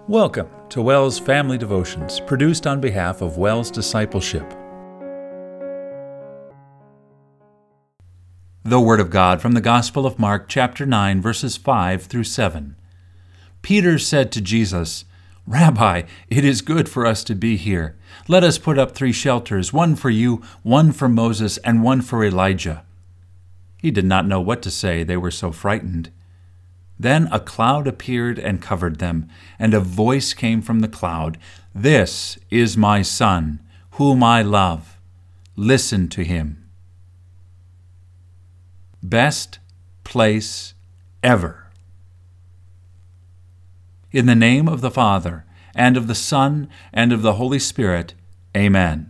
Welcome to WELS Family Devotions, produced on behalf of WELS Discipleship. The Word of God from the Gospel of Mark, chapter 9, verses 5 through 7. Peter said to Jesus, "Rabbi, it is good for us to be here. Let us put up 3 shelters, one for you, one for Moses, and one for Elijah." He did not know what to say, they were so frightened. Then a cloud appeared and covered them, and a voice came from the cloud, "This is my Son, whom I love. Listen to him." Best place ever. In the name of the Father, and of the Son, and of the Holy Spirit, Amen.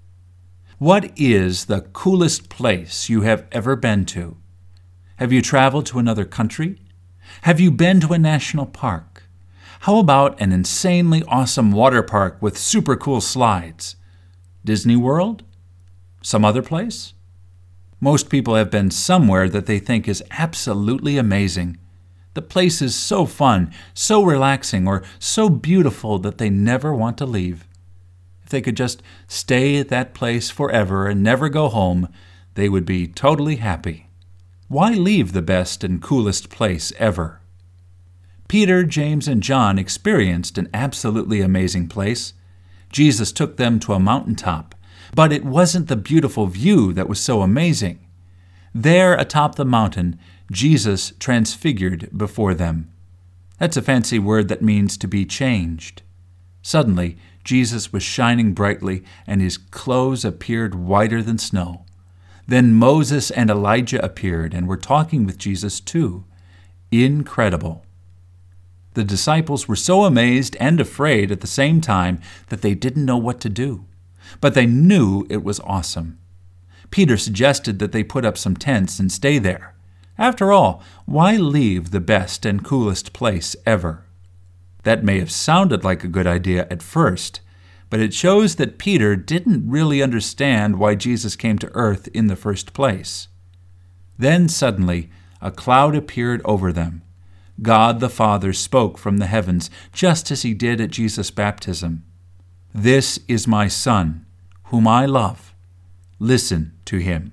What is the coolest place you have ever been to? Have you traveled to another country? Have you been to a national park? How about an insanely awesome water park with super cool slides? Disney World? Some other place? Most people have been somewhere that they think is absolutely amazing. The place is so fun, so relaxing, or so beautiful that they never want to leave. If they could just stay at that place forever and never go home, they would be totally happy. Why leave the best and coolest place ever? Peter, James, and John experienced an absolutely amazing place. Jesus took them to a mountaintop, but it wasn't the beautiful view that was so amazing. There atop the mountain, Jesus transfigured before them. That's a fancy word that means to be changed. Suddenly, Jesus was shining brightly, and his clothes appeared whiter than snow. Then Moses and Elijah appeared and were talking with Jesus too. Incredible. The disciples were so amazed and afraid at the same time that they didn't know what to do. But they knew it was awesome. Peter suggested that they put up some tents and stay there. After all, why leave the best and coolest place ever? That may have sounded like a good idea at first, but it shows that Peter didn't really understand why Jesus came to earth in the first place. Then suddenly, a cloud appeared over them. God the Father spoke from the heavens, just as he did at Jesus' baptism. "This is my Son, whom I love. Listen to him."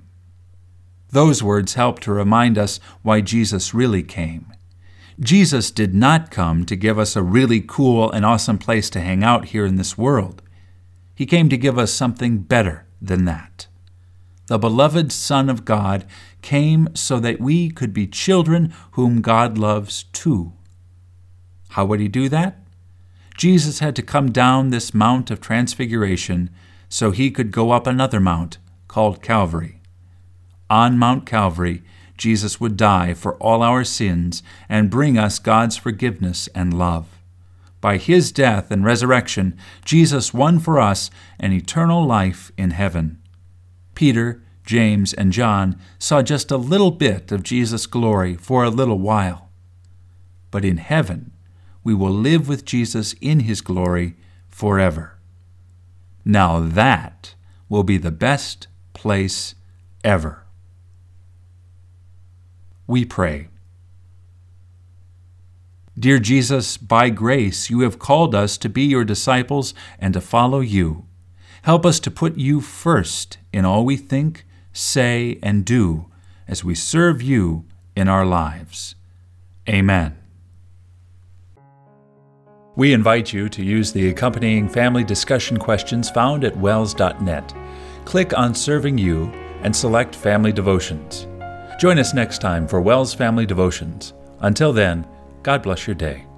Those words help to remind us why Jesus really came. Jesus did not come to give us a really cool and awesome place to hang out here in this world. He came to give us something better than that. The beloved Son of God came so that we could be children whom God loves too. How would he do that? Jesus had to come down this Mount of Transfiguration so he could go up another mount called Calvary. On Mount Calvary, Jesus would die for all our sins and bring us God's forgiveness and love. By his death and resurrection, Jesus won for us an eternal life in heaven. Peter, James, and John saw just a little bit of Jesus' glory for a little while. But in heaven, we will live with Jesus in his glory forever. Now that will be the best place ever. We pray. Dear Jesus, by grace you have called us to be your disciples and to follow you. Help us to put you first in all we think, say, and do as we serve you in our lives. Amen. We invite you to use the accompanying family discussion questions found at wels.net. Click on Serving You and select Family Devotions. Join us next time for WELS Family Devotions. Until then, God bless your day.